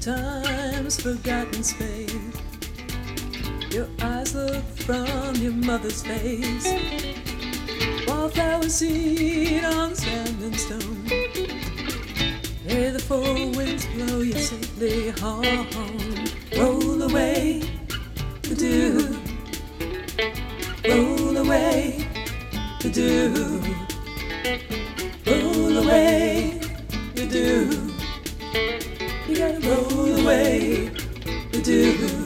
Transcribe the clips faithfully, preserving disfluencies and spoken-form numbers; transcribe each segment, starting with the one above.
time's forgotten space. Your eyes look from your mother's face. Wildflower seed on sand and stone. May the four winds blow you safely home. Roll away the dew. Roll away the dew. Roll away the dew. You gotta roll away the dew.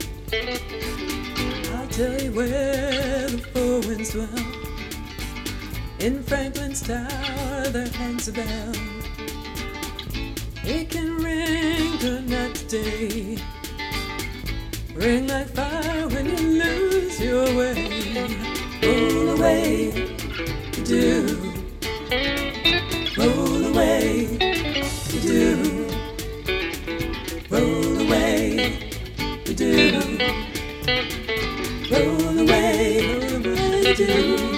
I'll tell you where the four winds dwell. In Franklin's Tower there hangs a bell. It can ring good night today. Ring like fire when you lose your way. Roll away the dew. Roll away the dew. Roll away the dew. Roll away, roll away the dew.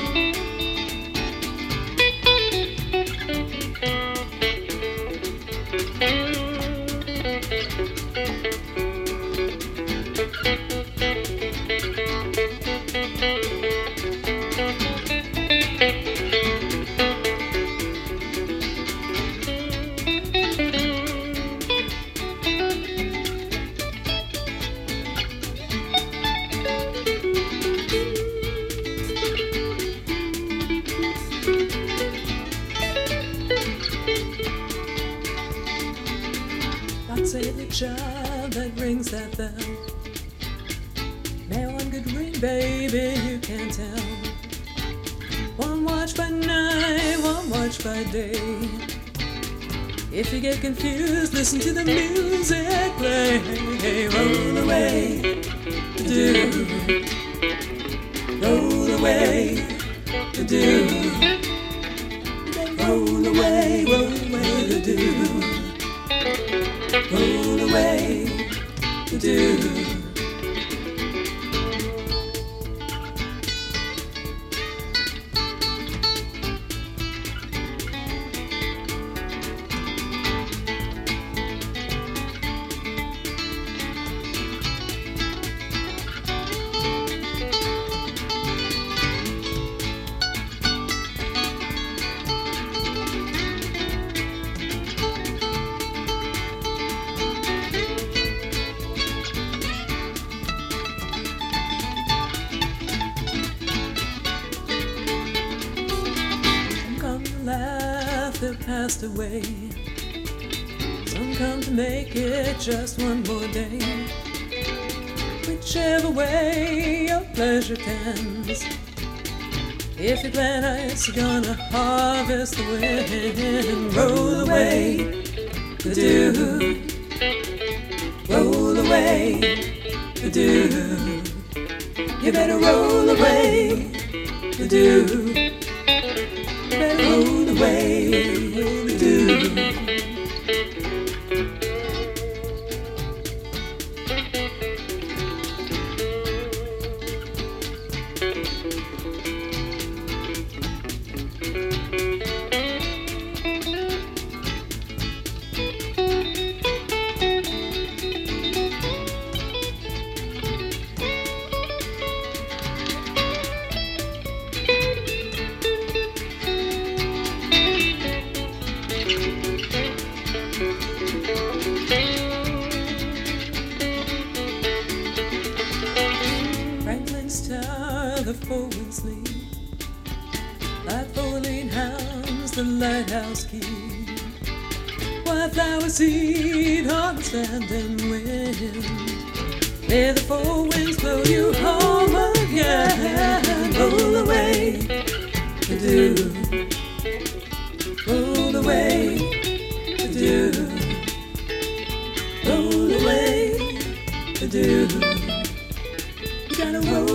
Say the child that rings that bell. May one good ring, baby, you can't tell. One watch by night, one watch by day. If you get confused, listen to the music play. Roll away the dew. Roll away the dew. Roll away, roll away the dew. Roll away the dew. Laugh that passed away. Some come to make it just one more day. Whichever way your pleasure tends. If you plant ice, you're gonna harvest the wind. Roll away the dew. Roll away the dew. You better roll away the dew. Roll away the dew. Franklin's Tower, the four winds sleep. Like four-lean hounds, the lighthouse keep. Wildflower seed on the sand and wind. May the four winds blow you home again. Roll away the dew. Roll away the dew. Roll away the dew. You gotta roll